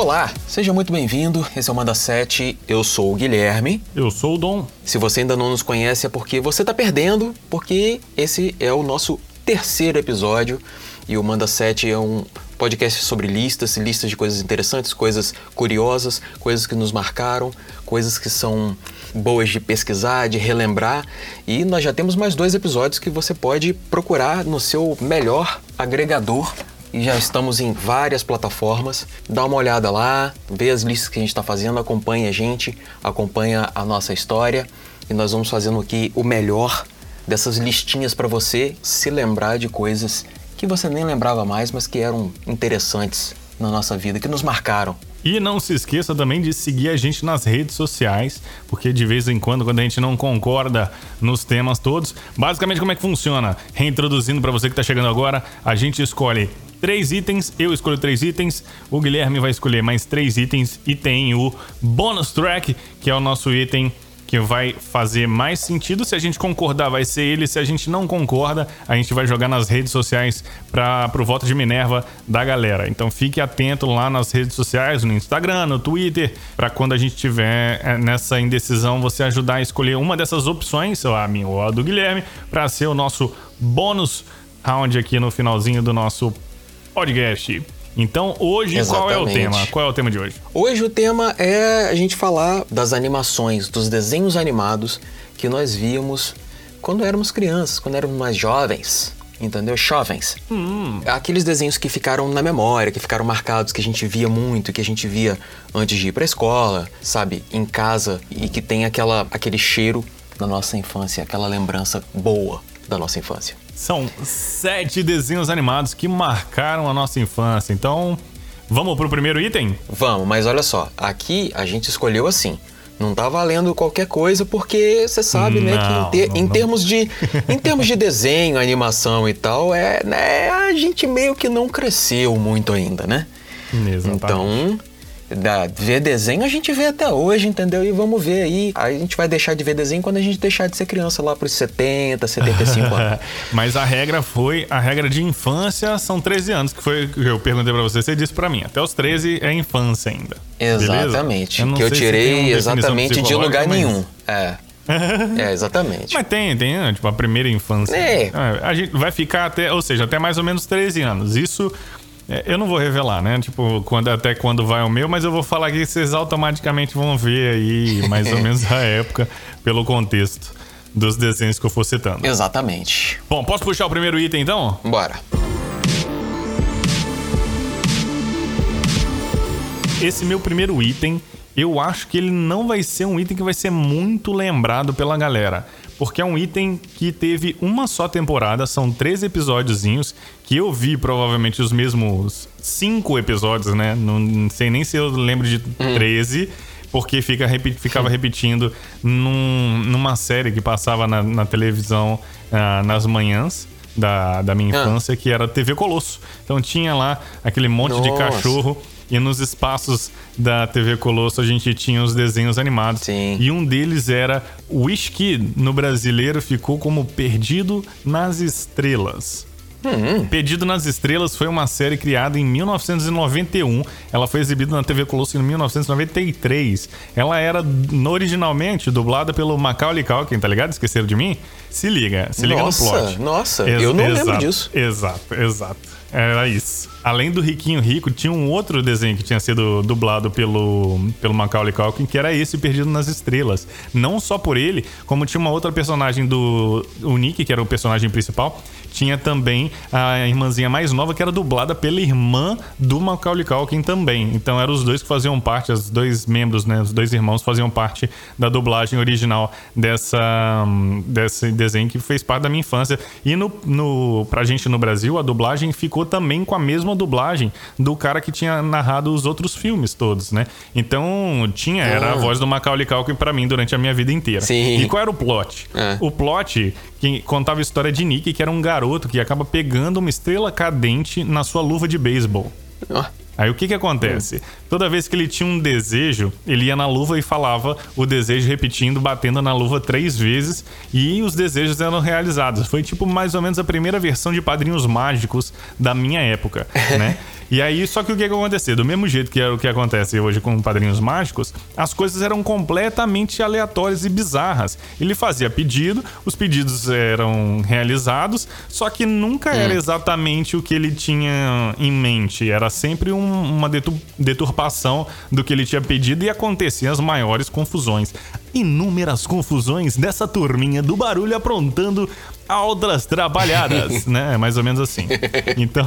Olá, seja muito bem-vindo. Esse é o Manda 7. Eu sou o Guilherme. Eu sou o Dom. Se você ainda não nos conhece é porque você tá perdendo, porque esse é o nosso terceiro episódio e o Manda 7 é um podcast sobre listas de coisas interessantes, coisas curiosas, coisas que nos marcaram, coisas que são boas de pesquisar, de relembrar. E nós já temos mais 2 episódios que você pode procurar no seu melhor agregador. E já estamos em várias plataformas. Dá uma olhada lá, vê as listas que a gente está fazendo, acompanha a gente, acompanha a nossa história. E nós vamos fazendo aqui o melhor dessas listinhas para você se lembrar de coisas que você nem lembrava mais, mas que eram interessantes na nossa vida, que nos marcaram. E não se esqueça também de seguir a gente nas redes sociais, porque de vez em quando a gente não concorda nos temas todos, basicamente como é que funciona? Reintroduzindo para você que está chegando agora, a gente escolhe 3 itens, eu escolho 3 itens, o Guilherme vai escolher mais 3 itens e tem o Bonus Track, que é o nosso item que vai fazer mais sentido. Se a gente concordar, vai ser ele. Se a gente não concorda, a gente vai jogar nas redes sociais pro voto de Minerva da galera. Então fique atento lá nas redes sociais, no Instagram, no Twitter, para quando a gente tiver nessa indecisão, você ajudar a escolher uma dessas opções, a minha ou a do Guilherme, para ser o nosso bônus round aqui no finalzinho do nosso podcast. Então, hoje, Exatamente. Qual é o tema? Qual é o tema de hoje? Hoje o tema é a gente falar das animações, dos desenhos animados que nós víamos quando éramos crianças, quando éramos mais jovens, entendeu? Jovens. Aqueles desenhos que ficaram na memória, que ficaram marcados, que a gente via muito, que a gente via antes de ir pra escola, sabe? Em casa, e que tem aquele cheiro da nossa infância, aquela lembrança boa da nossa infância. São 7 desenhos animados que marcaram a nossa infância. Então, vamos pro primeiro item? Vamos, mas olha só, aqui a gente escolheu assim. Não tá valendo qualquer coisa, porque você sabe, né, que em termos de desenho, animação e tal, a gente meio que não cresceu muito ainda, né? Exatamente. Então, ver desenho a gente vê até hoje, entendeu? E vamos ver aí. A gente vai deixar de ver desenho quando a gente deixar de ser criança lá pros 70, 75 anos. Mas a regra de infância são 13 anos, que foi que eu perguntei pra você disse pra mim. Até os 13 é infância ainda. Exatamente. Que eu tirei exatamente de lugar nenhum. Exatamente. Mas tem, tipo, a primeira infância. A gente vai ficar até mais ou menos 13 anos. Isso eu não vou revelar, né? Tipo, até quando vai o meu, mas eu vou falar aqui que vocês automaticamente vão ver aí mais ou menos a época, pelo contexto dos desenhos que eu for citando. Exatamente. Bom, posso puxar o primeiro item então? Bora. Esse meu primeiro item, eu acho que ele não vai ser um item que vai ser muito lembrado pela galera. Porque é um item que teve uma só temporada, são 3 episódiozinhos, que eu vi provavelmente os mesmos 5 episódios, né? Não sei nem se eu lembro de 13, porque ficava repetindo numa série que passava na televisão nas manhãs da minha infância, que era TV Colosso. Então tinha lá aquele monte de cachorro. E nos espaços da TV Colosso a gente tinha os desenhos animados. Sim. E um deles era Wish Kid. No brasileiro ficou como Perdido nas Estrelas. Perdido nas Estrelas foi uma série criada em 1991. Ela foi exibida na TV Colosso em 1993. Ela era originalmente dublada pelo Macaulay Culkin, tá ligado? Esqueceram de mim? Se liga no plot. Nossa, eu não lembro disso. Exato. Era isso. Além do Riquinho Rico, tinha um outro desenho que tinha sido dublado pelo Macaulay Culkin, que era esse Perdido nas Estrelas. Não só por ele, como tinha uma outra personagem o Nick, que era o personagem principal. Tinha também a irmãzinha mais nova, que era dublada pela irmã do Macaulay Culkin também. Então eram os dois que faziam parte, os 2 membros, né? Os 2 irmãos faziam parte da dublagem original desse desenho que fez parte da minha infância. E pra gente no Brasil, a dublagem ficou também com a mesma dublagem do cara que tinha narrado os outros filmes todos, né? Então era a voz do Macaulay Culkin pra mim durante a minha vida inteira. Sim. E qual era o plot? O plot que contava a história de Nick, que era um garoto que acaba pegando uma estrela cadente na sua luva de beisebol. Aí o que acontece? Toda vez que ele tinha um desejo, ele ia na luva e falava o desejo repetindo, batendo na luva 3 vezes, e os desejos eram realizados. Foi tipo mais ou menos a primeira versão de Padrinhos Mágicos da minha época, né? E aí, só que o que acontecia? Do mesmo jeito que era o que acontece hoje com Padrinhos Mágicos, as coisas eram completamente aleatórias e bizarras. Ele fazia pedido, os pedidos eram realizados, só que nunca era exatamente o que ele tinha em mente. Era sempre uma deturpação do que ele tinha pedido e aconteciam as maiores confusões. Inúmeras confusões dessa turminha do barulho aprontando outras trabalhadas, né? Mais ou menos assim. Então,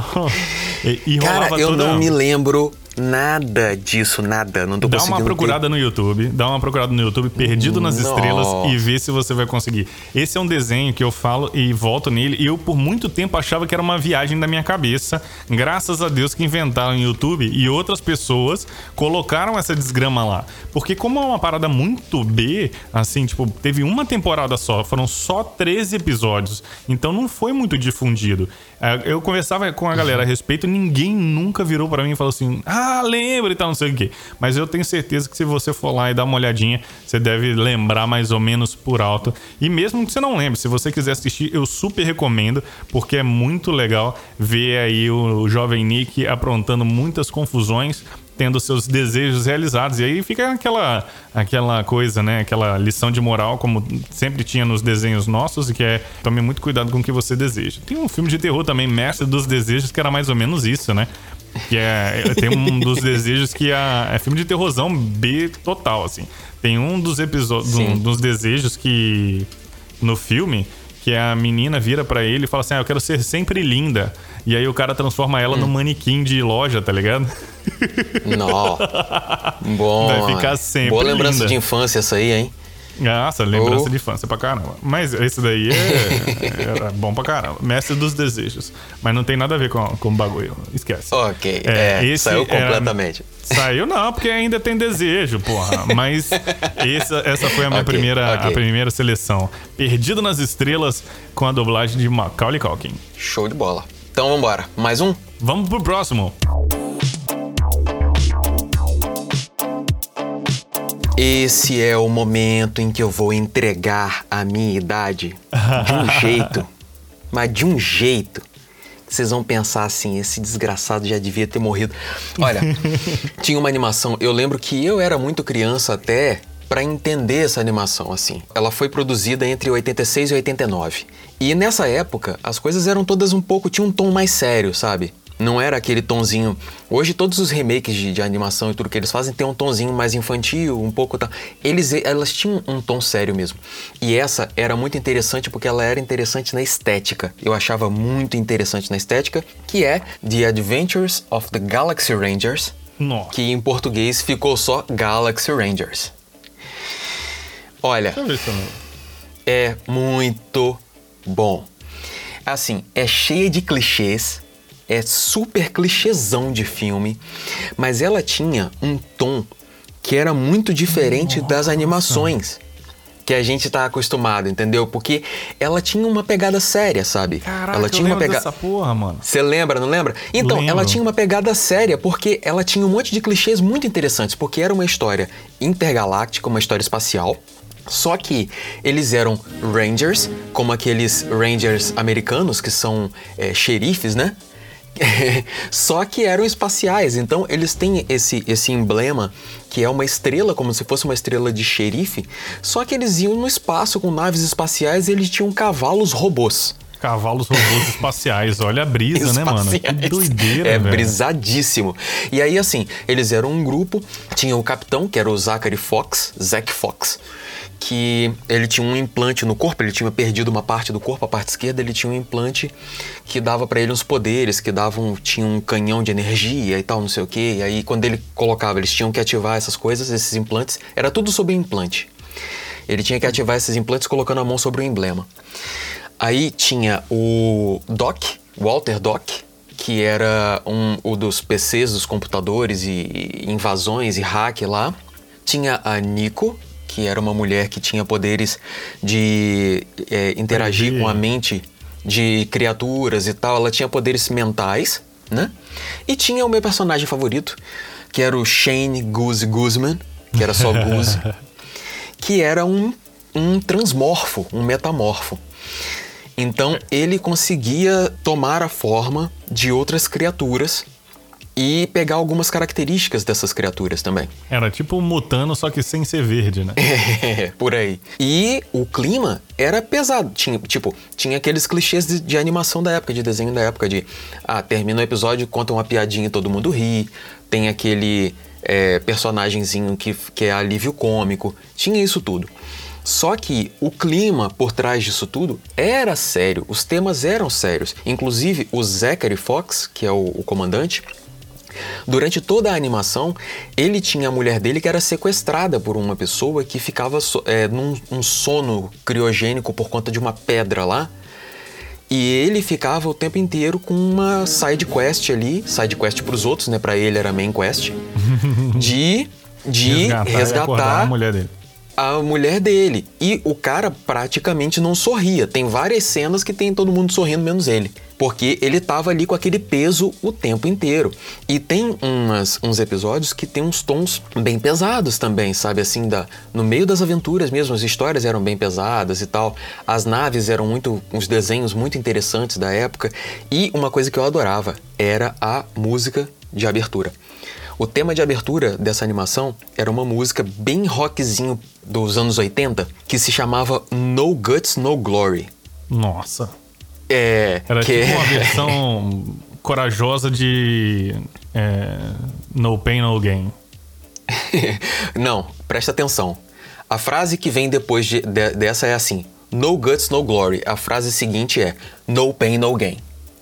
e rolava cara, eu toda... não me lembro nada disso, nada. Não tô Dá conseguindo uma procurada no YouTube, Perdido nas Estrelas, e vê se você vai conseguir. Esse é um desenho que eu falo e volto nele, e eu por muito tempo achava que era uma viagem da minha cabeça. Graças a Deus que inventaram o YouTube e outras pessoas colocaram essa desgrama lá. Porque como é uma parada muito B, assim, tipo, teve uma temporada só, foram só 13 episódios, então não foi muito difundido. Eu conversava com a galera a respeito, ninguém nunca virou pra mim e falou assim, lembra e tal, não sei o quê. Mas eu tenho certeza que se você for lá e dar uma olhadinha, você deve lembrar mais ou menos por alto. E mesmo que você não lembre, se você quiser assistir, eu super recomendo, porque é muito legal ver aí o jovem Nick aprontando muitas confusões, tendo seus desejos realizados. E aí fica aquela coisa, né? Aquela lição de moral, como sempre tinha nos desenhos nossos, e que é tome muito cuidado com o que você deseja. Tem um filme de terror também, Mestre dos Desejos, que era mais ou menos isso, né? Que tem um dos desejos que é filme de terrorzão B total, assim. Tem um dos episódios, dos desejos que no filme, que a menina vira pra ele e fala assim, eu quero ser sempre linda. E aí o cara transforma ela num manequim de loja, tá ligado? Não. Bom. Vai ficar sempre boa lembrança linda. de infância essa aí, hein? Nossa, lembrança de infância pra caramba. Mas esse daí era bom pra caramba. Mestre dos Desejos. Mas não tem nada a ver com o bagulho. Esquece. Ok. Esse saiu completamente. Saiu não, porque ainda tem desejo, porra. Mas essa foi a minha primeira seleção. Perdido nas Estrelas, com a dublagem de Macaulay Culkin. Show de bola. Então vambora. Mais um? Vamos pro próximo. Esse é o momento em que eu vou entregar a minha idade de um jeito, mas de um jeito que vocês vão pensar assim, esse desgraçado já devia ter morrido. Olha, tinha uma animação, eu lembro que eu era muito criança até para entender essa animação, assim. Ela foi produzida entre 86 e 89. E nessa época, as coisas eram todas tinha um tom mais sério, sabe? Não era aquele tonzinho... Hoje todos os remakes de animação e tudo que eles fazem tem um tonzinho mais infantil, um pouco... Elas tinham um tom sério mesmo. E essa era muito interessante porque ela era interessante na estética. Eu achava muito interessante na estética, que é The Adventures of the Galaxy Rangers. Nossa. Que em português ficou só Galaxy Rangers. Olha, Deixa eu ver se eu... é muito bom. Assim, é cheia de clichês, é super clichêzão de filme, mas ela tinha um tom que era muito diferente das animações que a gente tá acostumado, entendeu? Porque ela tinha uma pegada séria, sabe? Caraca, ela tinha eu uma lembro dessa porra, mano. Você lembra, não lembra? Então, Lembro. ela tinha uma pegada séria porque ela tinha um monte de clichês muito interessantes, porque era uma história intergaláctica, uma história espacial. Só que eles eram Rangers, como aqueles Rangers americanos que são xerifes, né? Só que eram espaciais, então eles têm esse emblema que é uma estrela, como se fosse uma estrela de xerife, só que eles iam no espaço com naves espaciais e eles tinham cavalos robôs. Cavalos robôs espaciais, olha a brisa, né, mano? Que doideira, velho. Brisadíssimo. E aí, assim, eles eram um grupo, tinha o capitão, que era o Zack Fox, que ele tinha um implante no corpo, ele tinha perdido uma parte do corpo, a parte esquerda, ele tinha um implante que dava pra ele uns poderes, tinha um canhão de energia e tal, não sei o quê. E aí, quando ele colocava, eles tinham que ativar essas coisas, esses implantes, era tudo sobre implante. Ele tinha que ativar esses implantes colocando a mão sobre o emblema. Aí tinha o Doc, Walter Doc, que era um dos PCs, dos computadores e invasões e hack lá. Tinha a Nico, que era uma mulher que tinha poderes de interagir com a mente de criaturas e tal. Ela tinha poderes mentais, né? E tinha o meu personagem favorito, que era o Shane Goose Guzman, que era só Goose, que era um transmorfo, um metamorfo. Então ele conseguia tomar a forma de outras criaturas e pegar algumas características dessas criaturas também. Era tipo um Mutano, só que sem ser verde, né? Por aí. E o clima era pesado. Tinha aqueles clichês de animação da época, de desenho da época, de termina o episódio, conta uma piadinha e todo mundo ri. Tem aquele personagenzinho que é alívio cômico. Tinha isso tudo. Só que o clima por trás disso tudo era sério, os temas eram sérios. Inclusive, o Zachary Fox, que é o comandante, durante toda a animação, ele tinha a mulher dele que era sequestrada por uma pessoa que ficava num sono criogênico por conta de uma pedra lá. E ele ficava o tempo inteiro com uma side quest ali, side quest pros outros, né? Pra ele era main quest, de resgatar a mulher dele. E o cara praticamente não sorria. Tem várias cenas que tem todo mundo sorrindo, menos ele. Porque ele tava ali com aquele peso o tempo inteiro. E tem uns episódios que tem uns tons bem pesados também, sabe? Assim, no meio das aventuras mesmo, as histórias eram bem pesadas e tal. As naves eram uns desenhos muito interessantes da época. E uma coisa que eu adorava era a música de abertura. O tema de abertura dessa animação era uma música bem rockzinho dos anos 80, que se chamava No Guts, No Glory. Nossa. Era tipo uma versão corajosa de No Pain, No Gain. Não, presta atenção. A frase que vem depois dessa é assim: No Guts, No Glory. A frase seguinte é No Pain, No Gain.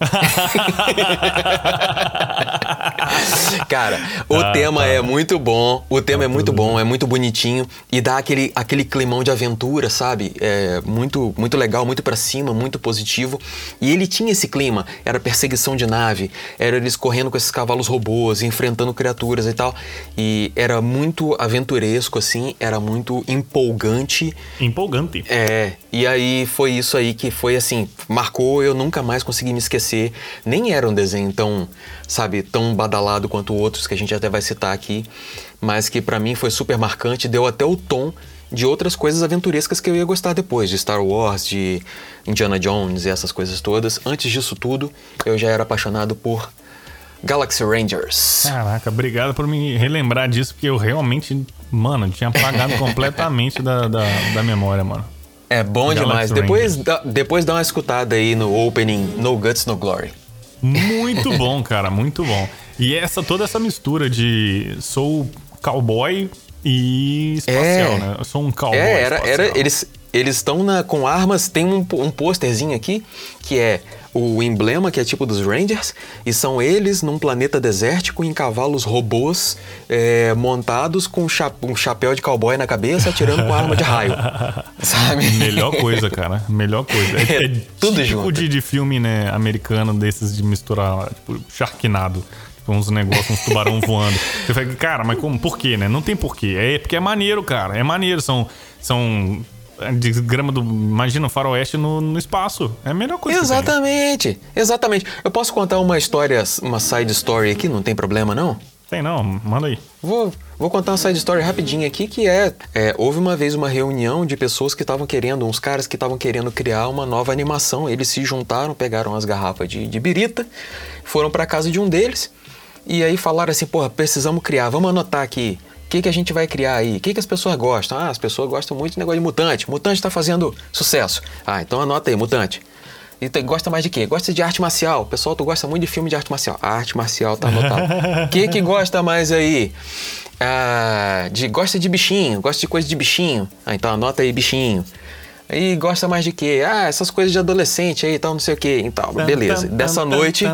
Cara, o tema é muito bom. O tema é muito bom, é muito bonitinho e dá aquele climão de aventura, sabe? É muito, muito legal, muito pra cima, muito positivo. E ele tinha esse clima, era perseguição de nave, era eles correndo com esses cavalos robôs, enfrentando criaturas e tal. E era muito aventuresco, assim, era muito empolgante. Empolgante. E aí foi isso aí que foi assim, marcou, eu nunca mais consegui me esquecer. Nem era um desenho tão, sabe, tão badalado quanto outros que a gente até vai citar aqui, mas que pra mim foi super marcante, deu até o tom de outras coisas aventurescas que eu ia gostar depois, de Star Wars, de Indiana Jones e essas coisas todas. Antes disso tudo, eu já era apaixonado por Galaxy Rangers. Caraca, obrigado por me relembrar disso, porque eu realmente, mano, tinha apagado completamente da memória, mano. É bom demais. Depois dá uma escutada aí no opening No Guts, No Glory. Muito bom, cara, muito bom. E toda essa mistura de sou cowboy e espacial, né? Eu sou um cowboy espacial. Eles estão com armas, tem um pôsterzinho aqui, que é o emblema, que é tipo dos Rangers, e são eles num planeta desértico em cavalos robôs montados com um chapéu de cowboy na cabeça, atirando com arma de raio, sabe? Melhor coisa, cara, melhor coisa. É tudo tipo junto. de filme, né, americano desses de misturar, tipo, Sharknado. Uns negócios, uns tubarão voando. Você fala, cara, mas como? Por quê, né? Não tem porquê. É porque é maneiro, cara. É maneiro. São imagina, faroeste no espaço. É a melhor coisa. Exatamente. Eu posso contar uma história, uma side story aqui? Não tem problema, não? Tem não, manda aí. Vou contar uma side story rapidinho aqui, que houve uma vez uma reunião de pessoas que estavam querendo, uns caras que estavam querendo criar uma nova animação. Eles se juntaram, pegaram as garrafas de birita, foram pra casa de um deles, e aí falaram assim, porra, precisamos criar, vamos anotar aqui. O que a gente vai criar aí? O que as pessoas gostam? As pessoas gostam muito de negócio de mutante. Mutante tá fazendo sucesso. Então anota aí, mutante. E gosta mais de quê? Gosta de arte marcial. Pessoal, tu gosta muito de filme de arte marcial. A arte marcial tá anotado. O que gosta mais aí? Gosta de bichinho. Gosta de coisa de bichinho. Então anota aí, bichinho. E gosta mais de quê? Essas coisas de adolescente aí e tal, não sei o quê. Então, beleza. Dessa noite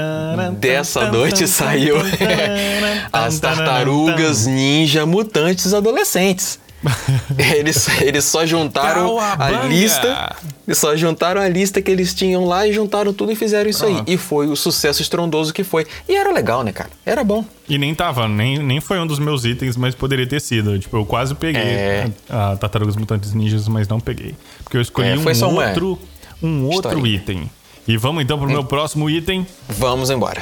saiu as Tartarugas Ninja Mutantes Adolescentes. Eles só juntaram a lista. Só juntaram a lista que eles tinham lá e juntaram tudo e fizeram isso aí. E foi o sucesso estrondoso que foi. E era legal, né, cara? Era bom. E nem foi um dos meus itens, mas poderia ter sido. Tipo, eu quase peguei a Tartarugas Mutantes Ninjas, mas não peguei. Porque eu escolhi um outro item. E vamos então pro meu próximo item. Vamos embora.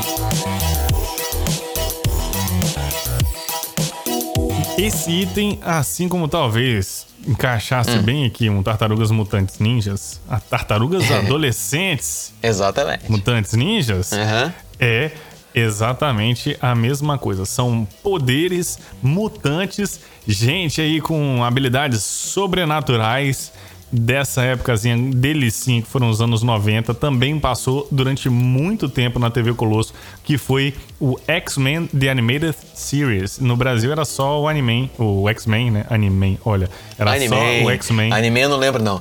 Esse item, assim como talvez encaixasse bem aqui um Tartarugas Mutantes Ninjas, a Tartarugas Adolescentes Exatamente. Mutantes Ninjas, é Exatamente a mesma coisa. São poderes mutantes, gente aí com habilidades sobrenaturais dessa épocazinha delicinha que foram os anos 90. Também passou durante muito tempo na TV Colosso, que foi o X-Men The Animated Series. No Brasil era só o anime, o X-Men, né? Anime, olha, era Anime. só o X-Men. Anime eu não lembro, não.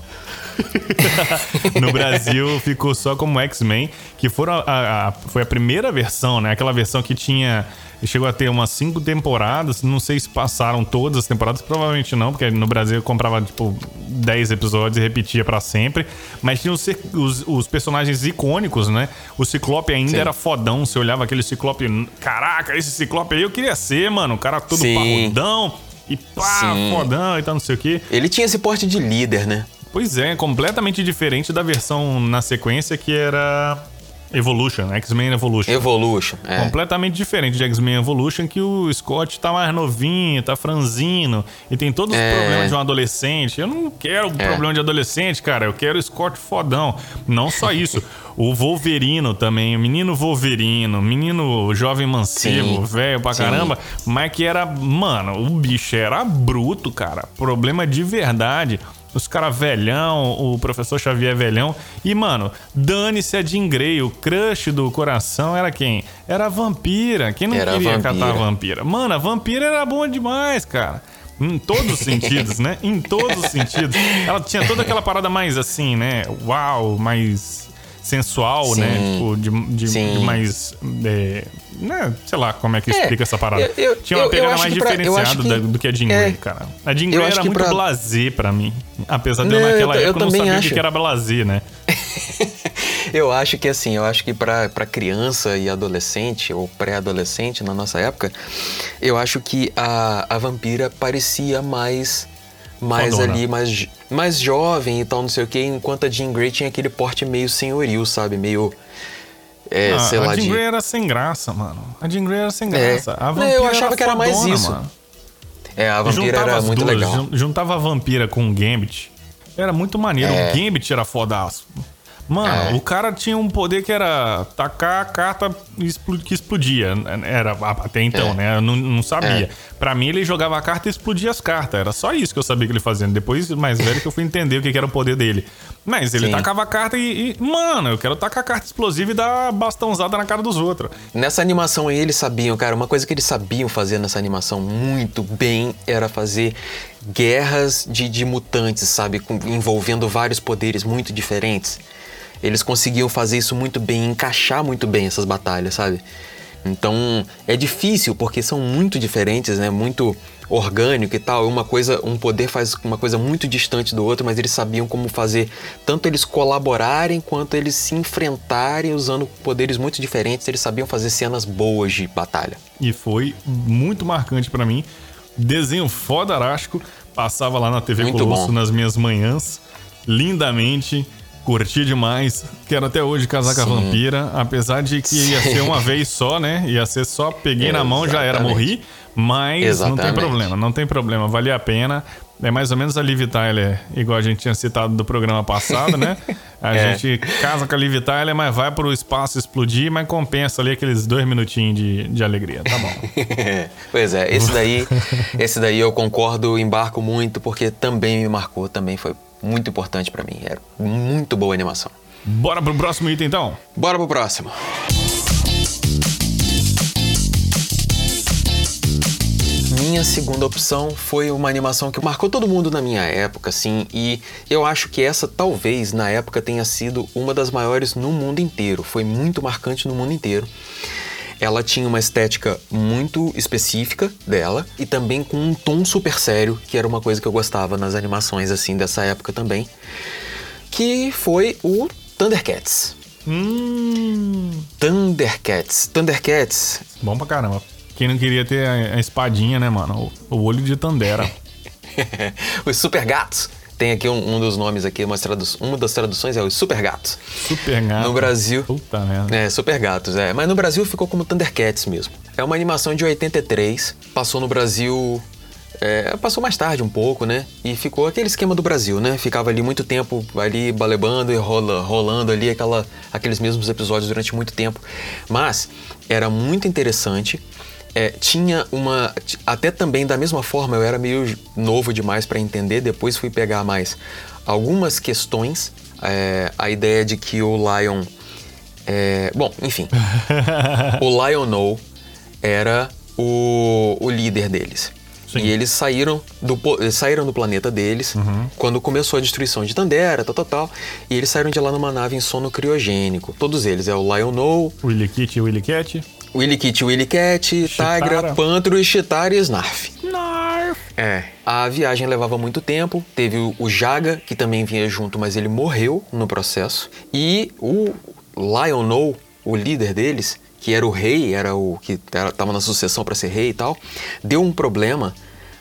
No Brasil ficou só como X-Men, que foi a primeira versão, né? Aquela versão que chegou a ter umas 5 temporadas. Não sei se passaram todas as temporadas, provavelmente não, porque no Brasil eu comprava tipo 10 episódios e repetia pra sempre. Mas tinha os personagens icônicos, né? O Ciclope ainda era fodão. Você olhava aquele Ciclope, caraca, esse Ciclope aí eu queria ser, mano. O cara todo parrudão e pá, fodão e tal, não sei o quê. Ele tinha esse porte de líder, né? Pois é, completamente diferente da versão na sequência que era Evolution, X-Men Evolution. Evolution, é. Completamente diferente de X-Men Evolution, que o Scott tá mais novinho, tá franzino e tem todos os problemas de um adolescente. Eu não quero problema de adolescente, cara. Eu quero o Scott fodão. Não só isso. O Wolverino também, o menino Wolverino, menino jovem mancebo, velho pra caramba, mas que era, mano, o bicho era bruto, cara. Problema de verdade. Os caras velhão, o professor Xavier velhão. E, mano, dane-se a Jean Grey. O crush do coração era quem? Era a Vampira. Quem não queria catar a Vampira? Mano, a Vampira era boa demais, cara. Em todos os sentidos, né? Em todos os sentidos. Ela tinha toda aquela parada mais assim, né? Uau, mais sensual, né? Tipo, de mais... né? Sei lá como é que explica essa parada. Tinha uma pegada mais diferenciada do que a Jean Grey, cara. A Jean Grey era muito blasé pra mim. Apesar de eu naquela época não sabia o que era blasé, né? Eu acho que assim, pra criança e adolescente, ou pré-adolescente na nossa época, eu acho que a Vampira parecia mais ali, mais jovem e tal, não sei o que, enquanto a Jean Grey tinha aquele porte meio senhoril, sabe? Meio... sei lá, a Jean Grey era sem graça, mano. A Jean Grey era sem graça. A Vampira eu achava que era fodona, mais isso. Mano. A Vampira era muito legal. Juntava a Vampira com o Gambit. Era muito maneiro. O Gambit era fodaço. Mano, o cara tinha um poder que era tacar a carta que explodia. Era até então, né? Eu não sabia. Pra mim, ele jogava a carta e explodia as cartas. Era só isso que eu sabia que ele fazia. Depois, mais velho, que eu fui entender o que era o poder dele. Mas ele tacava a carta mano, eu quero tacar a carta explosiva e dar bastãozada na cara dos outros. Nessa animação aí, eles sabiam, cara, uma coisa que eles sabiam fazer nessa animação muito bem era fazer guerras de mutantes, sabe? Envolvendo vários poderes muito diferentes. Eles conseguiam fazer isso muito bem, encaixar muito bem essas batalhas, sabe? Então, é difícil porque são muito diferentes, né? Muito orgânico e tal. Um poder faz uma coisa muito distante do outro, mas eles sabiam como fazer tanto eles colaborarem quanto eles se enfrentarem usando poderes muito diferentes. Eles sabiam fazer cenas boas de batalha. E foi muito marcante pra mim. Desenho fodarástico. Passava lá na TV Colosso nas minhas manhãs. Lindamente. Curti demais. Quero até hoje casar com a Vampira. Apesar de que ia ser uma vez só, né? Ia ser só peguei na mão, já era, morri. Mas não tem problema, não tem problema. Valia a pena. É mais ou menos a Liv Tyler, igual a gente tinha citado do programa passado, né? A gente casa com a Liv Tyler, mas vai pro espaço explodir, mas compensa ali aqueles 2 minutinhos de alegria, tá bom. Pois é, esse daí eu concordo, embarco muito, porque também me marcou, também foi muito importante pra mim. Era muito boa a animação. Bora pro próximo item, então? Bora pro próximo. Minha segunda opção foi uma animação que marcou todo mundo na minha época, assim, e eu acho que essa talvez na época tenha sido uma das maiores no mundo inteiro. Foi muito marcante no mundo inteiro. Ela tinha uma estética muito específica dela e também com um tom super sério, que era uma coisa que eu gostava nas animações assim dessa época também, que foi o Thundercats. Thundercats. Bom pra caramba. Quem não queria ter a espadinha, né, mano? O olho de Tandera. Os Super Gatos. Tem aqui um dos nomes aqui, uma das traduções é os Super Gatos. Super Gatos. No Brasil... Puta merda. Super Gatos, Mas no Brasil ficou como Thundercats mesmo. É uma animação de 83. Passou no Brasil passou mais tarde um pouco, né? E ficou aquele esquema do Brasil, né? Ficava ali muito tempo ali balebando e rolando ali aqueles mesmos episódios durante muito tempo. Mas era muito interessante. Tinha até também da mesma forma, eu era meio novo demais para entender, depois fui pegar mais algumas questões. A ideia de que o Lion... bom, enfim. O Lion-O era o líder deles. Sim. E eles saíram do planeta deles quando começou a destruição de Tandera, tal. E eles saíram de lá numa nave em sono criogênico. Todos eles. É o Lion-O... Willy Kit e Willy Cat. Willy Kit, Willy Cat, Tigra, Pantro, Chitara e Snarf. A viagem levava muito tempo. Teve o Jaga, que também vinha junto, mas ele morreu no processo. E o Lion-O, o líder deles, que era o rei, era o que estava na sucessão para ser rei e tal, deu um problema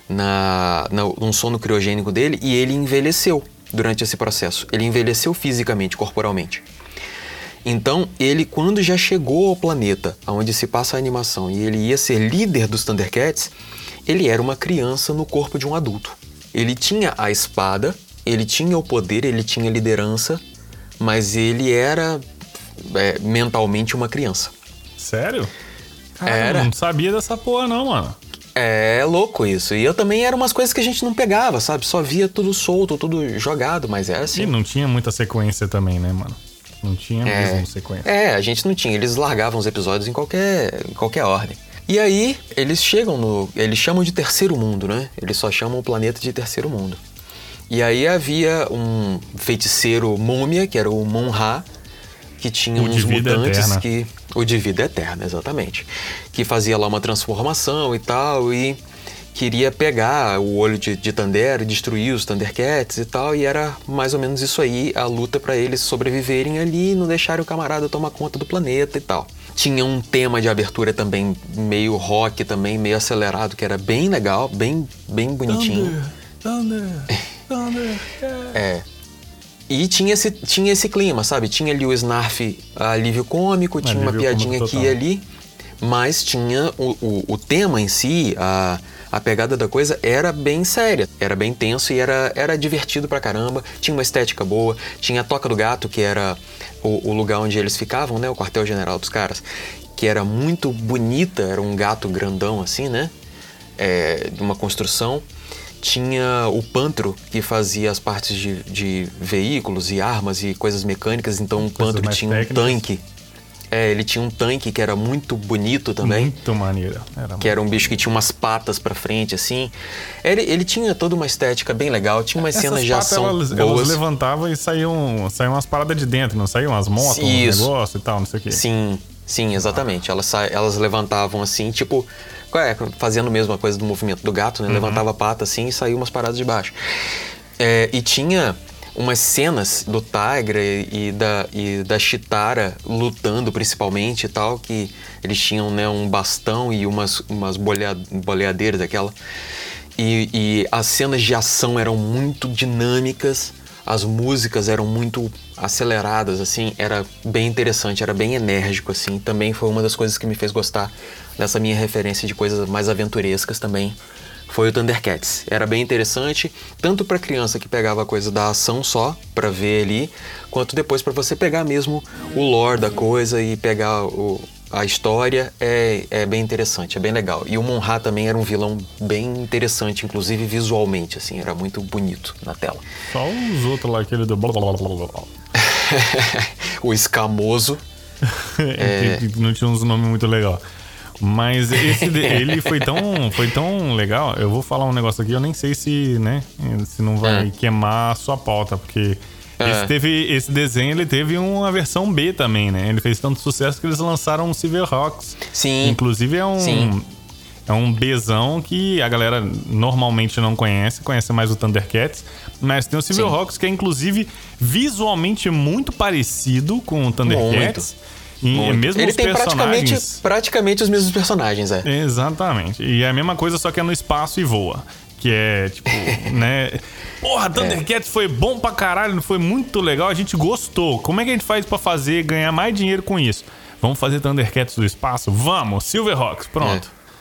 num sono criogênico dele e ele envelheceu durante esse processo. Ele envelheceu fisicamente, corporalmente. Então, ele, quando já chegou ao planeta onde se passa a animação e ele ia ser líder dos Thundercats, ele era uma criança no corpo de um adulto. Ele tinha a espada, ele tinha o poder, ele tinha liderança, mas ele era mentalmente uma criança. Sério? Cara, eu não sabia dessa porra não, mano. É louco isso. E eu também era umas coisas que a gente não pegava, sabe? Só via tudo solto, tudo jogado, mas era assim. E não tinha muita sequência também, né, mano? Não tinha mesmo sequência. A gente não tinha. Eles largavam os episódios em qualquer ordem. E aí, eles chamam de terceiro mundo, né? Eles só chamam o planeta de terceiro mundo. E aí havia um feiticeiro múmia, que era o Mon-Ra, que tinha uns mutantes que... O de vida eterna, exatamente. Que fazia lá uma transformação e tal, e queria pegar o olho de Tandera e destruir os Thundercats e tal, e era mais ou menos isso aí, a luta para eles sobreviverem ali e não deixarem o camarada tomar conta do planeta e tal. Tinha um tema de abertura também meio rock, também meio acelerado, que era bem legal, bem bonitinho. Thunder. E tinha esse clima, sabe? Tinha ali o Snarf, alívio cômico, tinha uma piadinha aqui e ali, mas tinha o tema em si, a pegada da coisa era bem séria, era bem tenso e era divertido pra caramba, tinha uma estética boa, tinha a Toca do Gato, que era o lugar onde eles ficavam, né? O quartel-general dos caras, que era muito bonita, era um gato grandão assim, né? De uma construção. Tinha o Pantro, que fazia as partes de veículos e armas e coisas mecânicas, então o Pantro tinha um tanque. Ele tinha um tanque que era muito bonito também. Muito maneiro. Era um bicho que tinha umas patas pra frente, assim. Ele tinha toda uma estética bem legal, tinha umas cenas de ação boas. Elas levantavam e saíam umas paradas de dentro, não saíam umas motos, um negócio e tal, não sei o quê. Sim, exatamente. Elas levantavam assim, tipo... fazendo mesmo a coisa do movimento do gato, né? Levantava a pata assim e saía umas paradas de baixo. E tinha umas cenas do Tigra e da Chitara lutando principalmente e tal, que eles tinham, né, um bastão e umas boleadeiras daquela. E as cenas de ação eram muito dinâmicas, as músicas eram muito aceleradas, assim, era bem interessante, era bem enérgico, assim. Também foi uma das coisas que me fez gostar dessa minha referência de coisas mais aventurescas também. Foi o Thundercats. Era bem interessante, tanto para criança que pegava a coisa da ação só, para ver ali, quanto depois para você pegar mesmo o lore da coisa e pegar a história. É bem interessante, é bem legal. E o Mon-Ra também era um vilão bem interessante, inclusive visualmente, assim, era muito bonito na tela. Só os outros lá, aquele do... O Escamoso. Não tinha uns nomes muito legais. Mas ele foi tão legal. Eu vou falar um negócio aqui, eu nem sei se não vai queimar a sua pauta, porque esse desenho ele teve uma versão B também, né? Ele fez tanto sucesso que eles lançaram um Silverhawks. Sim. Inclusive é um Bzão que a galera normalmente não conhece mais o Thundercats, mas tem o Silverhawks que é inclusive visualmente muito parecido com o Thundercats. Mesmo ele os tem personagens... praticamente os mesmos personagens, Exatamente. E é a mesma coisa, só que é no espaço e voa. Que é, tipo, né? Porra, Thundercats foi bom pra caralho, foi muito legal, a gente gostou. Como é que a gente faz pra ganhar mais dinheiro com isso? Vamos fazer Thundercats do espaço? Vamos! Silverhawks, pronto.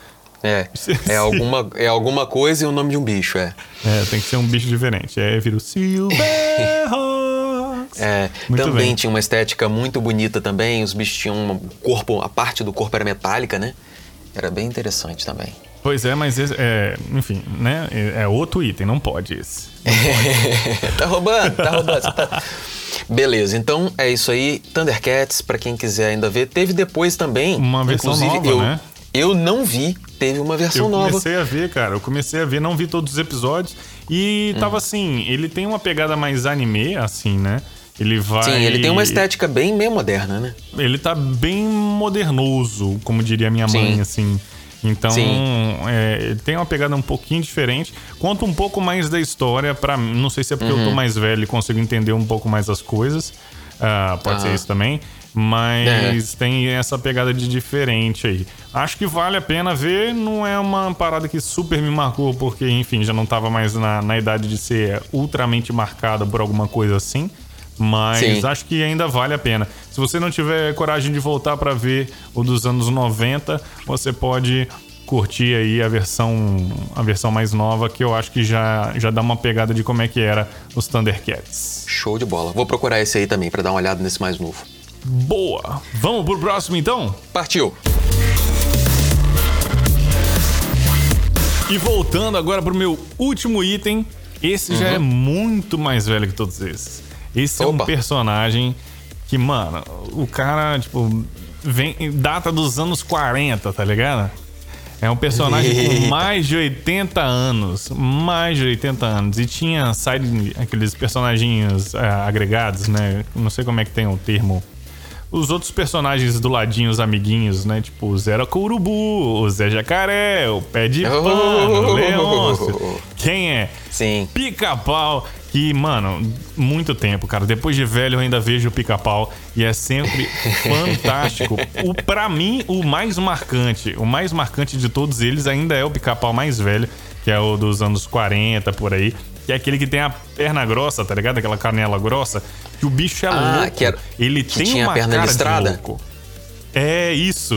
É alguma coisa e o nome de um bicho, tem que ser um bicho diferente. Vira o Silverhawks. Também bem. tinha uma estética muito bonita também. Os bichos tinham um corpo, a parte do corpo era metálica, né? Era bem interessante também. Pois mas esse, enfim, né? É outro item, não pode esse. Tá roubando. Beleza, então é isso aí. Thundercats, pra quem quiser ainda ver. Teve depois também... Uma versão nova, né? Eu não vi, teve uma versão nova. Eu comecei a ver, cara. Não vi todos os episódios. E tava assim, ele tem uma pegada mais anime, assim, né? Sim, ele tem uma estética bem meio moderna, né? Ele tá bem modernoso, como diria minha mãe, assim. Então, ele tem uma pegada um pouquinho diferente. Conta um pouco mais da história pra mim. Não sei se é porque eu tô mais velho e consigo entender um pouco mais as coisas. Pode ser isso também. Mas tem essa pegada de diferente aí. Acho que vale a pena ver. Não é uma parada que super me marcou, porque, enfim, já não tava mais na idade de ser ultramente marcada por alguma coisa assim. Mas acho que ainda vale a pena. Se você não tiver coragem de voltar pra ver o dos anos 90, você pode curtir aí a versão mais nova, que eu acho que já dá uma pegada de como é que era os Thundercats. Show de bola. Vou procurar esse aí também pra dar uma olhada nesse mais novo. Boa! Vamos pro próximo então? Partiu! E voltando agora pro meu último item, esse já é muito mais velho que todos esses. Esse é um personagem que, mano, o cara, tipo, data dos anos 40, tá ligado? É um personagem com mais de 80 anos. Mais de 80 anos. E tinha aqueles personagens agregados, né? Não sei como é que tem o termo. Os outros personagens do ladinho, os amiguinhos, né? Tipo, o Zé Corubu, o Zé Jacaré, o Pé de Pano, o Leôncio. Quem é? Sim. Pica-Pau. Que, mano, muito tempo, cara. Depois de velho eu ainda vejo o Pica-Pau e é sempre fantástico. Pra mim, o mais marcante de todos eles ainda é o Pica-Pau mais velho, que é o dos anos 40, por aí. Que é aquele que tem a perna grossa, tá ligado? Aquela canela grossa. Que o bicho é louco. Ele tem tinha uma a perna cara listrada? de louco. Isso.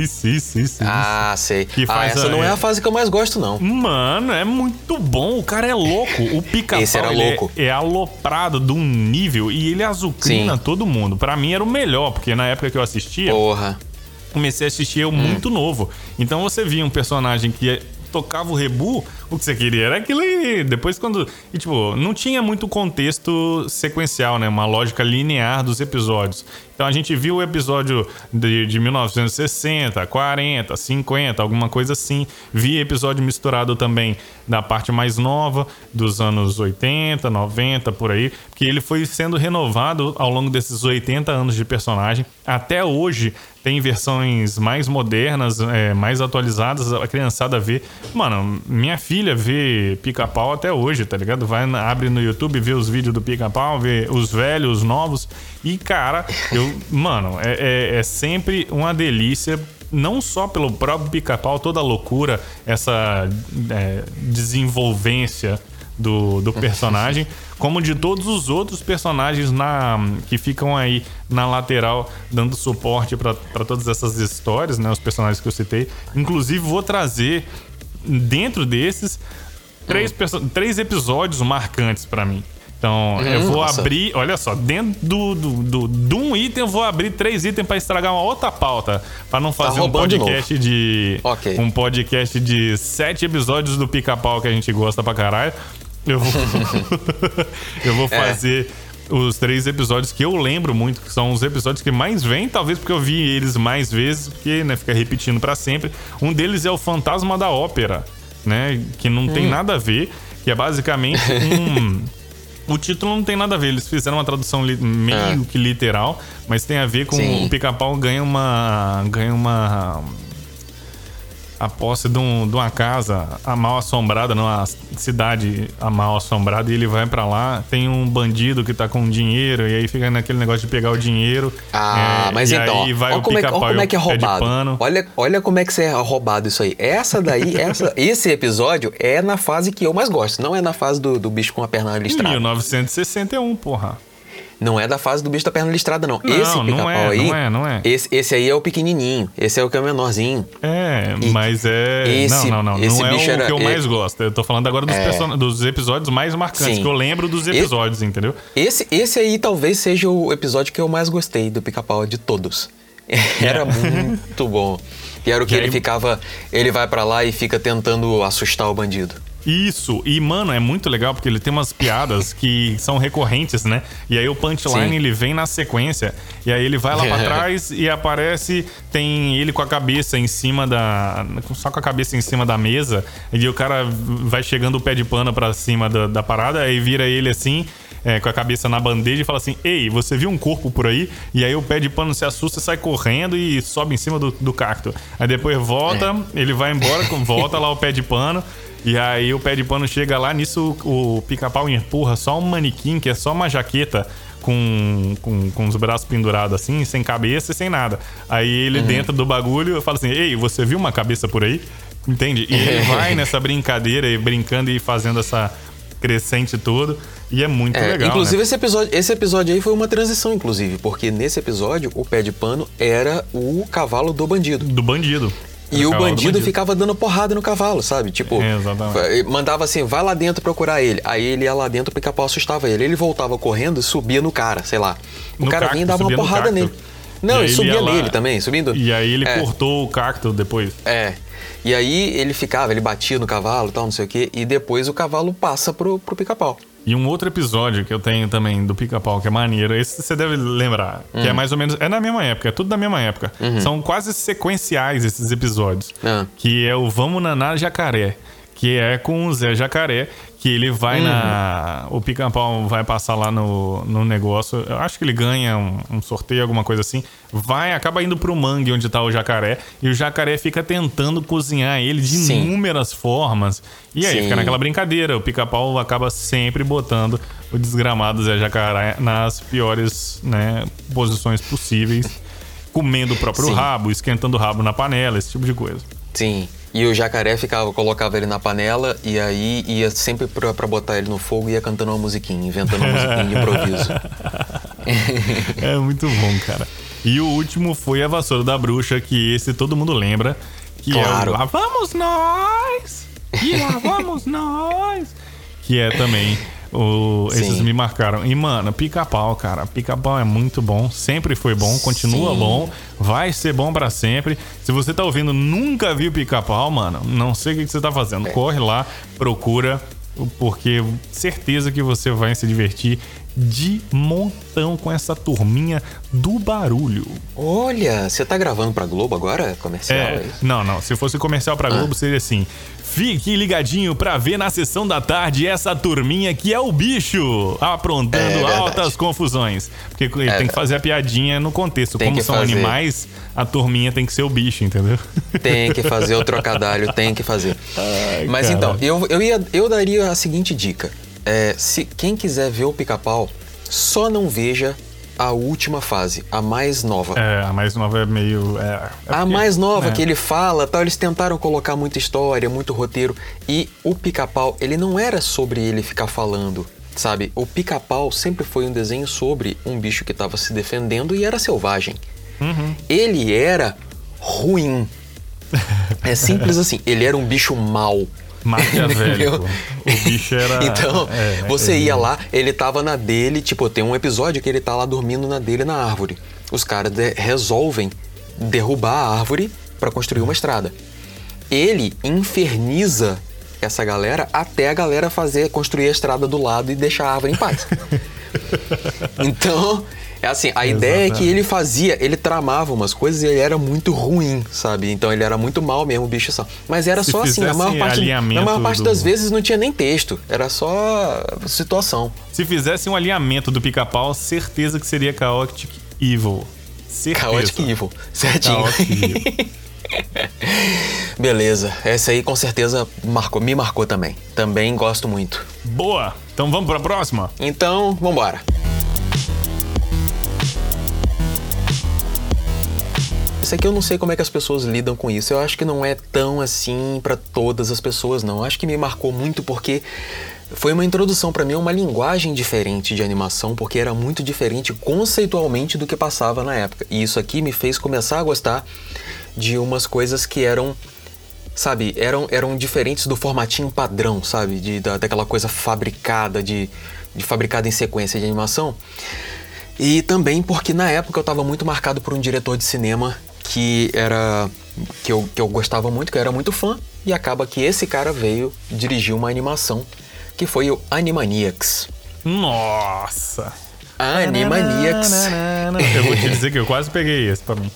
Sei. Que faz essa não é a fase que eu mais gosto, não. Mano, é muito bom. O cara é louco. O Pica-Pau Esse era louco. É aloprado de um nível e ele azucrina todo mundo. Pra mim era o melhor, porque na época que eu assistia... Comecei a assistir eu muito novo. Então você via um personagem que tocava o rebu, o que você queria era aquilo aí. Depois quando... E, tipo, não tinha muito contexto sequencial, né? Uma lógica linear dos episódios. Então a gente viu o episódio de 1960, 40, 50, alguma coisa assim. Vi episódio misturado também da parte mais nova, dos anos 80, 90, por aí. Que ele foi sendo renovado ao longo desses 80 anos de personagem. Até hoje tem versões mais modernas, mais atualizadas, a criançada vê. Mano, minha filha vê Pica-Pau até hoje, tá ligado? Abre no YouTube, vê os vídeos do Pica-Pau, vê os velhos, os novos. E, cara, mano, é sempre uma delícia, não só pelo próprio Pica-Pau, toda a loucura, essa desenvolvência do personagem, como de todos os outros personagens que ficam aí na lateral, dando suporte para todas essas histórias, né? Os personagens que eu citei. Inclusive, vou trazer, dentro desses, três episódios marcantes para mim. Então, eu vou abrir... Olha só, dentro de um item, eu vou abrir 3 itens pra estragar uma outra pauta. Pra não fazer um podcast um podcast de 7 episódios do Pica-Pau que a gente gosta pra caralho. Eu vou fazer os 3 episódios que eu lembro muito, que são os episódios que mais vêm, talvez porque eu vi eles mais vezes, porque, né, fica repetindo pra sempre. Um deles é o Fantasma da Ópera, né? Que não tem nada a ver, que é basicamente O título não tem nada a ver, eles fizeram uma tradução meio que literal, mas tem a ver com o Pica-Pau ganha uma a posse de uma casa mal assombrada, numa cidade mal assombrada, e ele vai pra lá, tem um bandido que tá com dinheiro, e aí fica naquele negócio de pegar o dinheiro. Mas então, aí vai olha como é que é roubado. Pano. Olha como é que é roubado isso aí. Esse episódio é na fase que eu mais gosto, não é na fase do bicho com a perna listrada. 1961, porra. Não é da fase do bicho da perna listrada, não. Não, Esse pica-pau aí... Não é. Esse aí é o pequenininho. Esse é o que é o menorzinho. Mas é... Esse, não esse é bicho o que eu mais gosto. Eu tô falando agora dos episódios mais marcantes, Sim. que eu lembro dos episódios, entendeu? Esse aí talvez seja o episódio que eu mais gostei do pica-pau de todos. Era muito bom. E era o que ele vai pra lá e fica tentando assustar o bandido. Isso, e mano, é muito legal porque ele tem umas piadas que são recorrentes, né? E aí o punchline ele vem na sequência, e aí ele vai lá pra trás e aparece, tem ele com a cabeça em cima só com a cabeça em cima da mesa, e o cara vai chegando o pé de pano pra cima da parada, aí vira ele assim, com a cabeça na bandeja e fala assim: ei, você viu um corpo por aí? E aí o pé de pano se assusta, sai correndo e sobe em cima do cacto. Aí depois volta, ele vai embora, volta lá o pé de pano. E aí o pé de pano chega lá, nisso o pica-pau empurra só um manequim, que é só uma jaqueta com os braços pendurados assim, sem cabeça e sem nada. Aí ele dentro do bagulho fala assim: ei, você viu uma cabeça por aí? Entende? E ele vai nessa brincadeira e brincando e fazendo essa crescente todo. E é muito legal, inclusive, né? esse episódio aí foi uma transição, inclusive. Porque nesse episódio, o pé de pano era o cavalo do bandido. Do bandido. E o bandido ficava dando porrada no cavalo, sabe? Tipo, mandava assim, vai lá dentro procurar ele. Aí ele ia lá dentro, o pica-pau assustava ele. Ele voltava correndo e subia no cara, sei lá. O cara vinha e dava uma porrada nele. Não, ele subia nele também, subindo. E aí ele cortou o cacto depois. E aí ele batia no cavalo e tal, não sei o quê. E depois o cavalo passa pro pica-pau. E um outro episódio que eu tenho também do Pica-Pau, que é maneiro, esse você deve lembrar, que é mais ou menos, é na mesma época, é tudo da mesma época. São quase sequenciais esses episódios, que é o Vamos Naná Jacaré, que é com o Zé Jacaré, que ele vai o Pica-Pau vai passar lá no negócio, eu acho que ele ganha um sorteio, alguma coisa assim, acaba indo pro mangue onde tá o jacaré, e o jacaré fica tentando cozinhar ele de inúmeras formas, e aí fica naquela brincadeira, o Pica-Pau acaba sempre botando o desgramado Zé Jacaré nas piores, né, posições possíveis, comendo o próprio rabo, esquentando o rabo na panela, esse tipo de coisa. Sim. E o jacaré colocava ele na panela e aí ia sempre pra botar ele no fogo e ia cantando uma musiquinha, inventando uma musiquinha de improviso. É muito bom, cara. E o último foi a vassoura da bruxa, que esse todo mundo lembra, que é o Lá Vamos Nós! E lá vamos nós! Que é também... esses me marcaram. E, mano, Pica-Pau, cara. Pica-Pau é muito bom. Sempre foi bom, continua bom. Vai ser bom pra sempre. Se você tá ouvindo, nunca viu Pica-Pau, mano, não sei o que você tá fazendo. Corre lá, procura, porque certeza que você vai se divertir de montão com essa turminha do barulho. Olha, você tá gravando pra Globo agora? Comercial? É isso? Não. Se fosse comercial pra Globo, seria assim: fique ligadinho pra ver na sessão da tarde essa turminha que é o bicho aprontando altas confusões. Porque tem que fazer a piadinha no contexto. Como são animais, a turminha tem que ser o bicho, entendeu? Tem que fazer o trocadilho, tem que fazer. Mas cara, então, eu daria a seguinte dica. Se quem quiser ver o Pica-Pau, só não veja a última fase, a mais nova. A mais nova é meio... mais nova, que ele fala, tal, eles tentaram colocar muita história, muito roteiro. E o Pica-Pau, ele não era sobre ele ficar falando, sabe? O Pica-Pau sempre foi um desenho sobre um bicho que estava se defendendo e era selvagem. Ele era ruim. É simples assim, ele era um bicho mau. Maquiavélico. O bicho era... Então, você ia lá, ele tava na dele, tipo, tem um episódio que ele tá lá dormindo na dele na árvore. Os caras resolvem derrubar a árvore pra construir uma estrada. Ele inferniza essa galera até a galera construir a estrada do lado e deixar a árvore em paz. Então... é assim, a ideia é que ele tramava umas coisas e ele era muito ruim, sabe? Então ele era muito mal mesmo, o bicho só. Mas era só assim, na maior parte das vezes não tinha nem texto, era só situação. Se fizesse um alinhamento do Pica-Pau, certeza que seria Chaotic Evil. Certeza. Chaotic Evil, certinho. Chaotic Evil. Beleza, essa aí com certeza me marcou também. Também gosto muito. Boa, então vamos pra próxima? Então, vambora. Isso aqui eu não sei como é que as pessoas lidam com isso. Eu acho que não é tão assim pra todas as pessoas, não. Eu acho que me marcou muito porque foi uma introdução para mim a uma linguagem diferente de animação, porque era muito diferente conceitualmente do que passava na época. E isso aqui me fez começar a gostar de umas coisas que eram, sabe, eram diferentes do formatinho padrão, sabe, daquela coisa fabricada, de fabricada em sequência de animação. E também porque na época eu estava muito marcado por um diretor de cinema que eu gostava muito, que eu era muito fã, e acaba que esse cara veio dirigir uma animação, que foi o Animaniacs. Nossa! Animaniacs. Eu vou te dizer que eu quase peguei esse pra mim.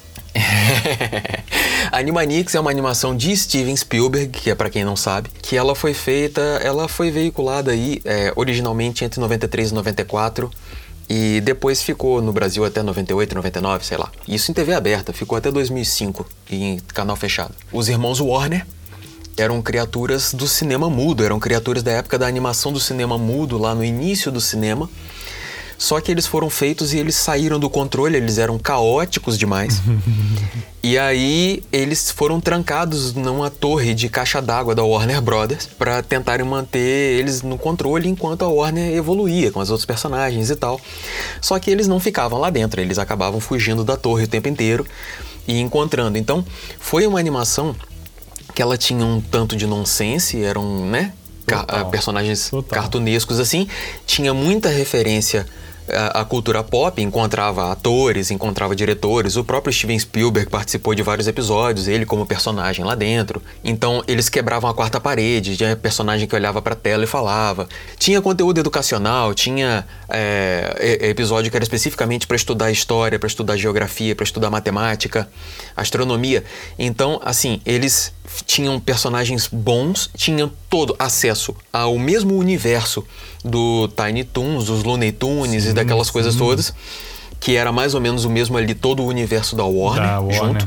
Animaniacs é uma animação de Steven Spielberg, que é pra quem não sabe, que ela foi veiculada aí originalmente entre 93 e 94, e depois ficou no Brasil até 98, 99, sei lá. Isso em TV aberta, ficou até 2005 em canal fechado. Os irmãos Warner eram criaturas do cinema mudo, eram criaturas da época da animação do cinema mudo, lá no início do cinema. Só que eles foram feitos e eles saíram do controle, eles eram caóticos demais. E aí eles foram trancados numa torre de caixa d'água da Warner Brothers para tentarem manter eles no controle enquanto a Warner evoluía com os outros personagens e tal. Só que eles não ficavam lá dentro, eles acabavam fugindo da torre o tempo inteiro e encontrando. Então foi uma animação que ela tinha um tanto de nonsense, eram, né, personagens cartunescos assim, tinha muita referência à cultura pop, encontrava atores, encontrava diretores, o próprio Steven Spielberg participou de vários episódios, ele como personagem lá dentro. Então eles quebravam a quarta parede, tinha personagem que olhava pra tela e falava. Tinha conteúdo educacional, tinha episódio que era especificamente para estudar história, para estudar geografia, para estudar matemática, astronomia. Então, assim, eles tinham personagens bons, tinham todo acesso ao mesmo universo do Tiny Toons, dos Looney Tunes e daquelas coisas todas, que era mais ou menos o mesmo ali, todo o universo da Warner junto.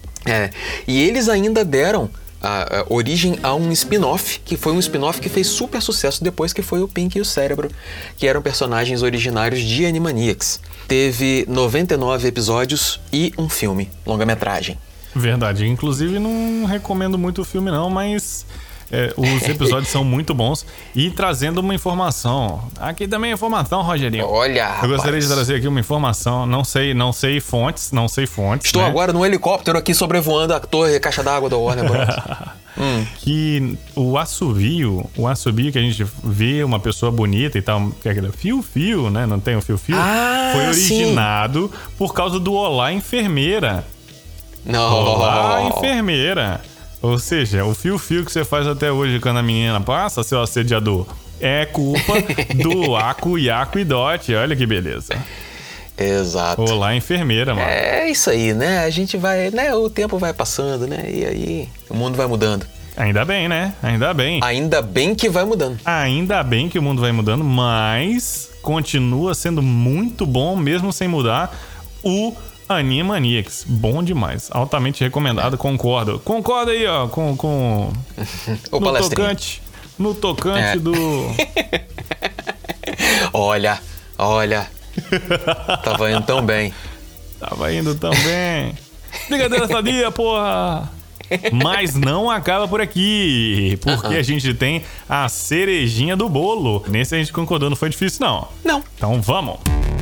E eles ainda deram a origem a um spin-off, que foi um spin-off que fez super sucesso depois, que foi o Pinky e o Cérebro, que eram personagens originários de Animaniacs. Teve 99 episódios e um filme, longa-metragem. Verdade, inclusive não recomendo muito o filme não, mas os episódios são muito bons. E trazendo uma informação, aqui também é informação, Rogerinho. Olha, rapaz. Eu gostaria de trazer aqui uma informação, não sei fontes. Estou agora num helicóptero aqui sobrevoando a torre, caixa d'água da Warner Bros. Que o assovio que a gente vê uma pessoa bonita e tal, que é aquele fio-fio, né? Não tem o fio-fio? Foi originado por causa do Olá Enfermeira. Não. Olá, enfermeira. Ou seja, o fio-fio que você faz até hoje quando a menina passa, seu assediador, é culpa do Aku, Yaku e Dot. Olha que beleza. Exato. Olá, enfermeira, mano. É isso aí, né? A gente vai, né? O tempo vai passando, né? E aí o mundo vai mudando. Ainda bem, né? Ainda bem. Ainda bem que vai mudando. Ainda bem que o mundo vai mudando, mas continua sendo muito bom, mesmo sem mudar, o Animaniacs, bom demais, altamente recomendado, concordo aí, ó, com no tocante do... Olha, tava indo tão bem. Brincadeira sadia, porra! Mas não acaba por aqui, porque a gente tem a cerejinha do bolo. Nesse a gente concordou, não foi difícil não. Não. Então vamos.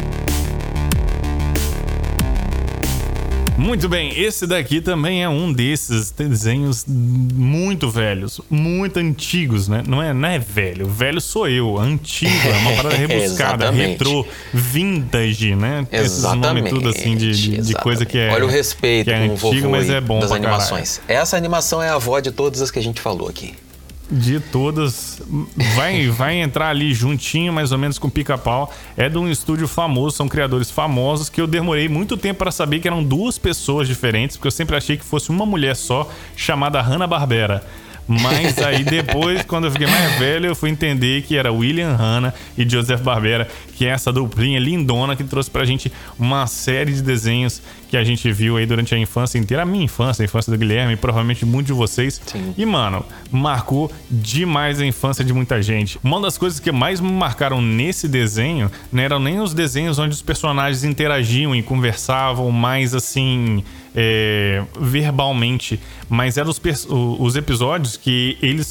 Muito bem, esse daqui também é um desses desenhos muito velhos, muito antigos, né? Não é velho sou eu, antigo, é uma parada rebuscada, retrô, vintage, né? Esses nomes tudo assim de coisa que é... Olha o respeito que é com o antigo, vovô mas é bom das pra animações. caralho. Essa animação é a avó de todas as que a gente falou aqui. De todas, vai entrar ali juntinho, mais ou menos com Pica-Pau. É de um estúdio famoso, são criadores famosos, que eu demorei muito tempo para saber que eram duas pessoas diferentes, porque eu sempre achei que fosse uma mulher só, chamada Hanna-Barbera. Mas aí depois, quando eu fiquei mais velho, eu fui entender que era William Hanna e Joseph Barbera, que é essa duplinha lindona que trouxe pra gente uma série de desenhos que a gente viu aí durante a infância inteira. A minha infância, a infância do Guilherme, e provavelmente muitos de vocês. Sim. E, mano, marcou demais a infância de muita gente. Uma das coisas que mais me marcaram nesse desenho não eram nem os desenhos onde os personagens interagiam e conversavam mais assim... verbalmente, mas eram os episódios que eles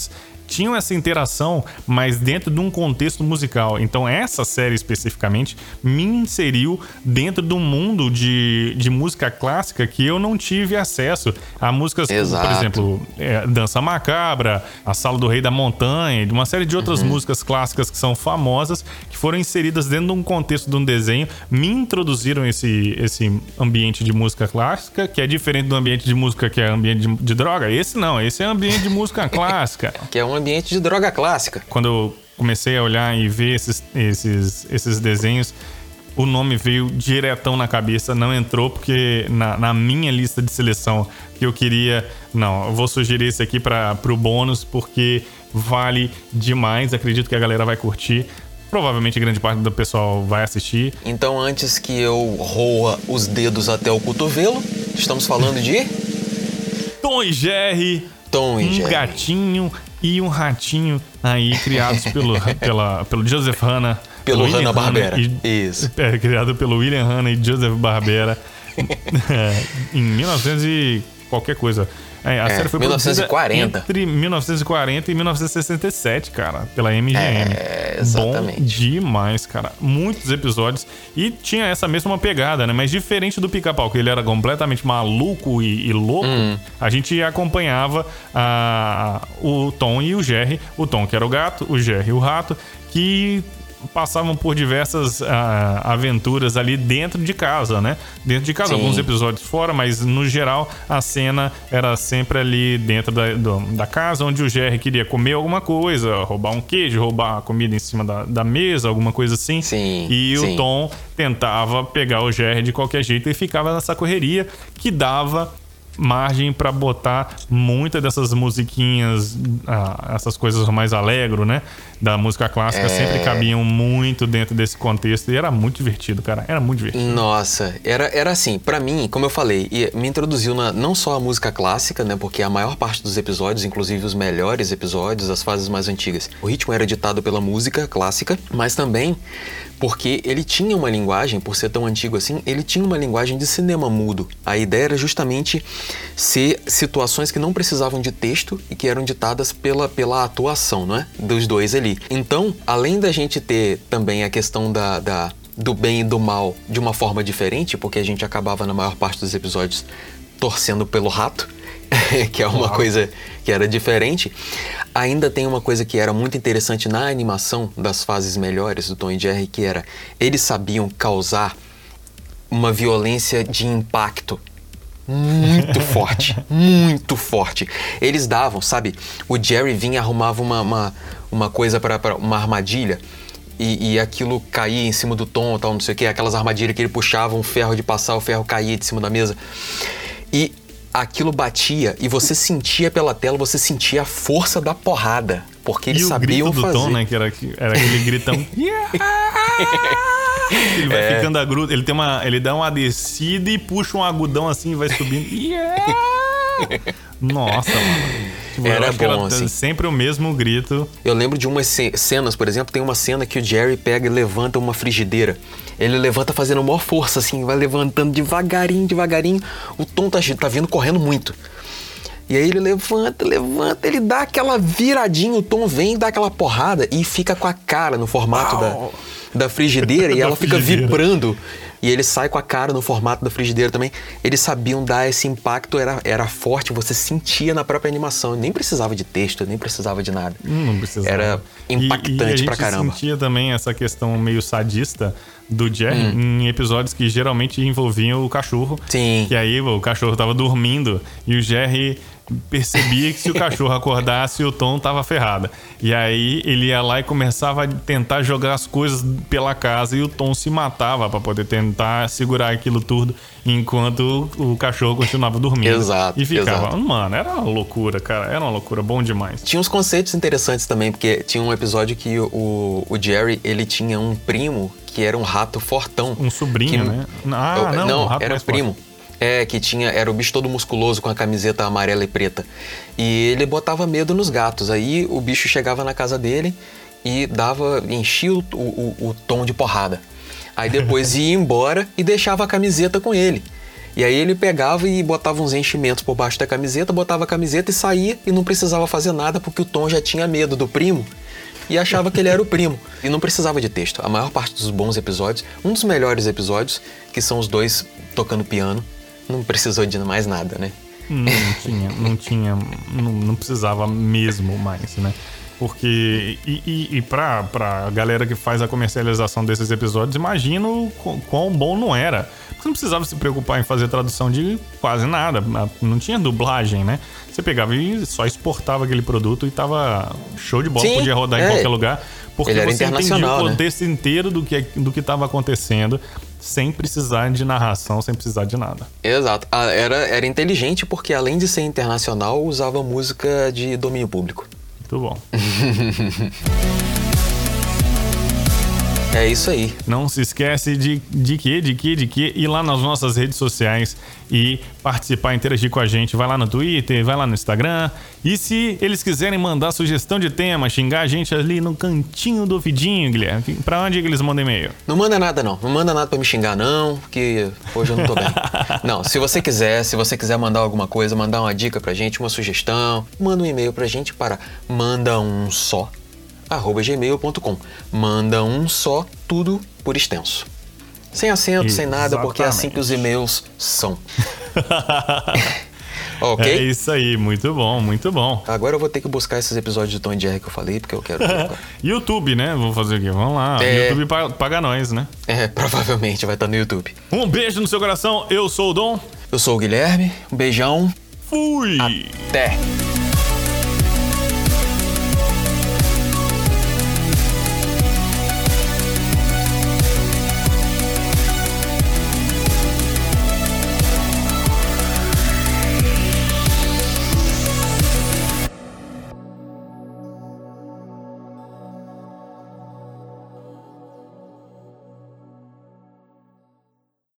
tinham essa interação, mas dentro de um contexto musical. Então essa série especificamente me inseriu dentro de um mundo de música clássica que eu não tive acesso a músicas como, por exemplo, Dança Macabra, A Sala do Rei da Montanha, de uma série de outras músicas clássicas que são famosas, que foram inseridas dentro de um contexto de um desenho, me introduziram esse ambiente de música clássica, que é diferente do ambiente de música que é ambiente de droga. Esse não, esse é ambiente de música clássica. Que é um ambiente de droga clássica. Quando eu comecei a olhar e ver esses desenhos, o nome veio diretão na cabeça, não entrou porque na minha lista de seleção que eu queria... Não, eu vou sugerir esse aqui pro bônus porque vale demais, acredito que a galera vai curtir. Provavelmente grande parte do pessoal vai assistir. Então, antes que eu roa os dedos até o cotovelo, estamos falando de... Tom e Jerry. Um gatinho e um ratinho aí, criados pelo Joseph Hanna. Pelo Hanna-Barbera. Isso. Criado pelo William Hanna e Joseph Barbera. Em 1900 e qualquer coisa. A série foi 1940. Entre 1940 e 1967, cara, pela MGM. Exatamente. Bom demais, cara. Muitos episódios. E tinha essa mesma pegada, né? Mas diferente do Pica-Pau, que ele era completamente maluco e louco, a gente acompanhava o Tom e o Jerry. O Tom, que era o gato, o Jerry, o rato, que passavam por diversas aventuras ali dentro de casa, né? Dentro de casa, alguns episódios fora, mas no geral a cena era sempre ali dentro da casa, onde o Jerry queria comer alguma coisa, roubar um queijo, roubar a comida em cima da mesa, alguma coisa assim. O Tom tentava pegar o Jerry de qualquer jeito e ficava nessa correria que dava margem para botar muitas dessas musiquinhas, essas coisas mais alegro, né? Da música clássica, sempre cabiam muito dentro desse contexto e era muito divertido, cara. Era muito divertido. Nossa, era assim, pra mim, como eu falei, me introduziu não só a música clássica, né? Porque a maior parte dos episódios, inclusive os melhores episódios, as fases mais antigas, o ritmo era ditado pela música clássica, mas também porque ele tinha uma linguagem, por ser tão antigo assim, ele tinha uma linguagem de cinema mudo. A ideia era justamente ser situações que não precisavam de texto e que eram ditadas pela atuação, não é? Dos dois ali. Então, além da gente ter também a questão do bem e do mal de uma forma diferente, porque a gente acabava na maior parte dos episódios torcendo pelo rato, que é uma coisa que era diferente. Ainda tem uma coisa que era muito interessante na animação das fases melhores do Tom e Jerry, que era, eles sabiam causar uma violência de impacto muito forte, muito forte. Eles davam, sabe, o Jerry vinha e arrumava uma coisa para uma armadilha, e aquilo caía em cima do Tom, tal, não sei o que, aquelas armadilhas que ele puxava um ferro de passar, o ferro caía de cima da mesa. E aquilo batia e você sentia pela tela, você sentia a força da porrada, porque eles sabiam fazer. E o grito do Tom, né, que era aquele gritão. Ele vai ficando agudo, ele dá uma descida e puxa um agudão assim e vai subindo. Nossa, mano. Era bom, assim. Sempre o mesmo grito. Eu lembro de umas cenas, por exemplo, tem uma cena que o Jerry pega e levanta uma frigideira. Ele levanta fazendo a maior força, assim, vai levantando devagarinho. O Tom tá vindo correndo muito. E aí ele levanta, ele dá aquela viradinha, o Tom vem, dá aquela porrada e fica com a cara no formato da frigideira e ela fica vibrando. E ele sai com a cara no formato da frigideira também. Eles sabiam dar esse impacto, era forte, você sentia na própria animação. Nem precisava de texto, nem precisava de nada. Não precisava. Era impactante pra caramba. A gente sentia também essa questão meio sadista do Jerry em episódios que geralmente envolviam o cachorro. Sim. Que aí o cachorro tava dormindo e o Jerry percebia que se o cachorro acordasse, o Tom tava ferrado. E aí ele ia lá e começava a tentar jogar as coisas pela casa e o Tom se matava pra poder tentar segurar aquilo tudo enquanto o cachorro continuava dormindo. Exato. E ficava, mano, era uma loucura, cara. Era uma loucura, bom demais. Tinha uns conceitos interessantes também, porque tinha um episódio que o Jerry, ele tinha um primo que era um rato fortão. Um sobrinho, né? Não, um rato era mais primo. forte. Era o bicho todo musculoso com a camiseta amarela e preta. E ele botava medo nos gatos. Aí o bicho chegava na casa dele e enchia o Tom de porrada. Aí depois ia embora e deixava a camiseta com ele. E aí ele pegava e botava uns enchimentos por baixo da camiseta, botava a camiseta e saía e não precisava fazer nada porque o Tom já tinha medo do primo e achava que ele era o primo. E não precisava de texto. A maior parte dos bons episódios, um dos melhores episódios, que são os dois tocando piano, não precisou de mais nada, né? Não precisava mesmo mais, né? Porque, pra galera que faz a comercialização desses episódios, imagino quão bom não era. Você não precisava se preocupar em fazer tradução de quase nada, não tinha dublagem, né? Você pegava e só exportava aquele produto e tava show de bola, Sim, podia rodar em qualquer lugar. Porque ele era você entendia internacional, o contexto inteiro do que estava acontecendo, sem precisar de narração, sem precisar de nada. Exato. Era inteligente porque, além de ser internacional, usava música de domínio público. Muito bom. É isso aí. Não se esquece de ir lá nas nossas redes sociais e participar, interagir com a gente. Vai lá no Twitter, vai lá no Instagram. E se eles quiserem mandar sugestão de tema, xingar a gente ali no cantinho do ouvidinho, Guilherme, pra onde é que eles mandam e-mail? Não manda nada, não. Não manda nada pra me xingar, não, porque hoje eu não tô bem. Não, se você quiser mandar alguma coisa, mandar uma dica pra gente, uma sugestão, manda um e-mail pra gente para mandaumsó@gmail.com. Manda um só, tudo por extenso. Sem acento, sem nada, porque é assim que os e-mails são. Ok? É isso aí, muito bom, muito bom. Agora eu vou ter que buscar esses episódios de Tom e Jerry que eu falei, porque eu quero... YouTube, né? Vou fazer aqui, vamos lá. YouTube paga nós, né? Provavelmente vai estar no YouTube. Um beijo no seu coração, eu sou o Dom. Eu sou o Guilherme, um beijão. Fui! Até!